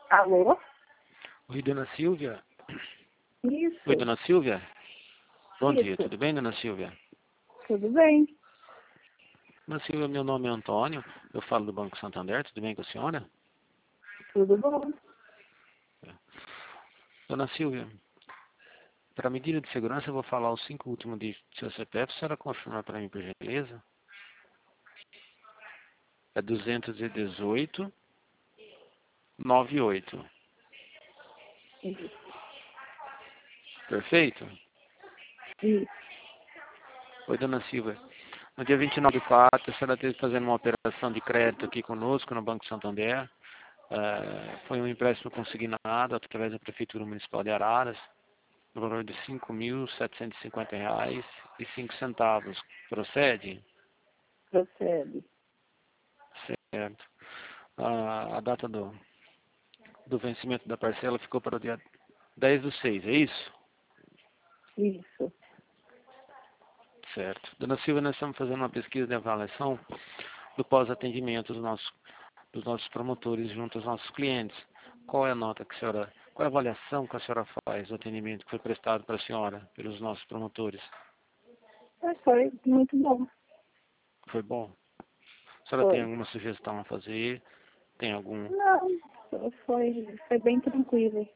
Alô? Oi, dona Silvia. Isso. Oi, dona Silvia. Bom dia, Isso. tudo bem, dona Silvia? Tudo bem? Dona Silvia, meu nome é Antônio, eu falo do Banco Santander, tudo bem com a senhora? Tudo bom? Dona Silvia, para medida de segurança eu vou falar os 5 últimos dígitos do seu CPF, a senhora confirma para mim, por gentileza? É 218-98. Isso. Perfeito? Isso. Oi, dona Silvia. No dia 29/4, a senhora esteve fazendo uma operação de crédito aqui conosco no Banco Santander. Foi um empréstimo consignado através da Prefeitura Municipal de Araras, no valor de R$ 5.750,05. Procede? Procede. Certo. A data do vencimento da parcela ficou para o dia 10/6, é isso? Isso. Certo. Dona Silvia, nós estamos fazendo uma pesquisa de avaliação do pós-atendimento dos nossos promotores junto aos nossos clientes. Qual é a nota que a senhora, qual é a avaliação que a senhora faz do atendimento que foi prestado para a senhora pelos nossos promotores? Mas foi muito bom. Foi bom? A senhora tem Foi. alguma sugestão a fazer? Tem algum? Não, foi bem tranquilo.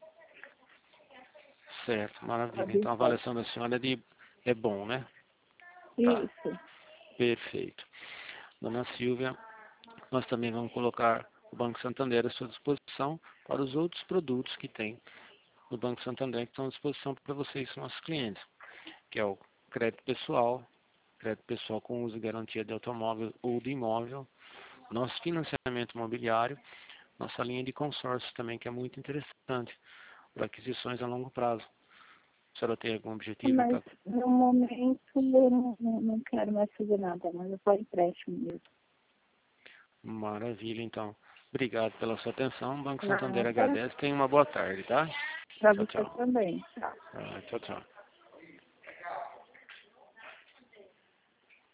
Certo, maravilha. Sabe? Então a avaliação da senhora é bom, né? Tá, Isso. perfeito. Dona Silvia, nós também vamos colocar o Banco Santander à sua disposição para os outros produtos que tem no Banco Santander que estão à disposição para vocês, nossos clientes, que é o crédito pessoal com uso e garantia de automóvel ou de imóvel, nosso financiamento imobiliário, nossa linha de consórcio também, que é muito interessante, para aquisições a longo prazo. A senhora tem algum objetivo? Mas no momento eu não quero mais fazer nada, mas eu só empréstimo mesmo. Maravilha, então. Obrigado pela sua atenção. O Banco Santander Nada. agradece. Tenha uma boa tarde, tá? Pra Tchau, você tchau. também. Tchau. Tchau, tchau.